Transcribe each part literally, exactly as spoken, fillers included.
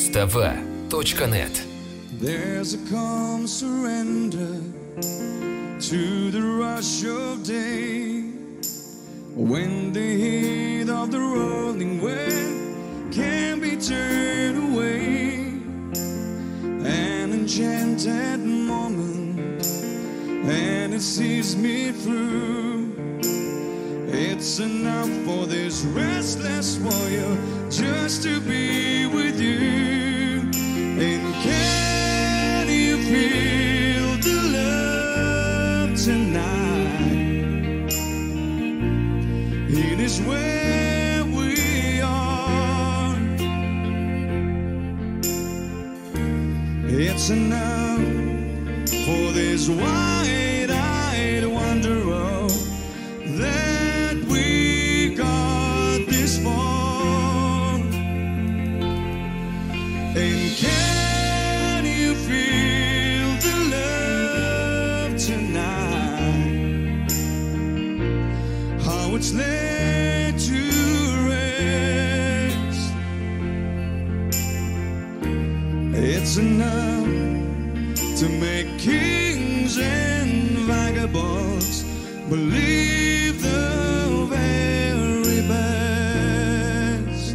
Муз-ТВ точка нет. There's a calm surrender to the rush of day, when the heat of the rolling wind can be turned away. An enchanted moment, and it sees me through. It's enough for this restless warrior just to be with you. And can you feel the love tonight? It is where we are. It's enough for this wide-eyed wanderer that we got this far. And can you feel the love tonight? How it's laid to rest. It's enough to make kings and vagabonds believe the very best.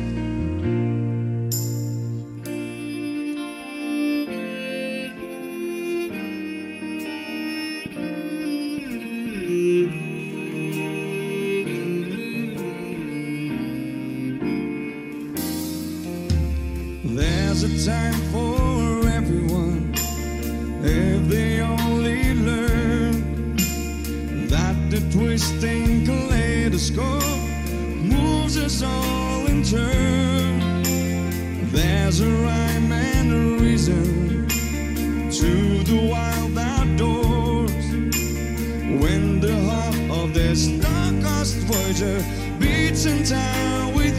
There's a time for everyone, if they only learn that the twisting kaleidoscope moves us all in turn. There's a rhyme and a reason to the wild outdoors, when the heart of the star-crossed voyager beats in time with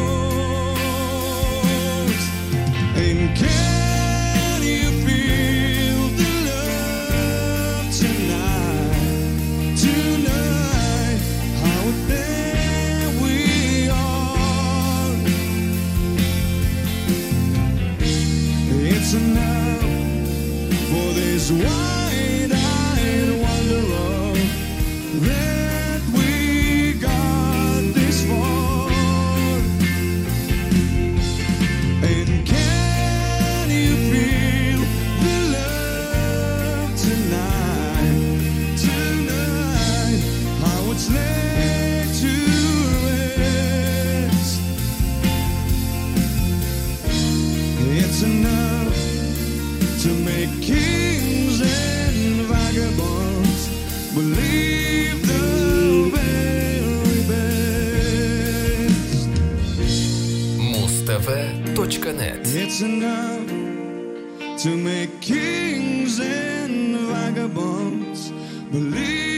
yours. And can you feel the love tonight? Tonight, how there we are. It's enough for this wide-eyed wanderer that we got this far. And can you feel the love tonight? Tonight, how it's laid to rest. It's enough to make kings and vagabonds believe the very best. Муз-ТВ точка нет. It's enough to make kings and vagabonds believe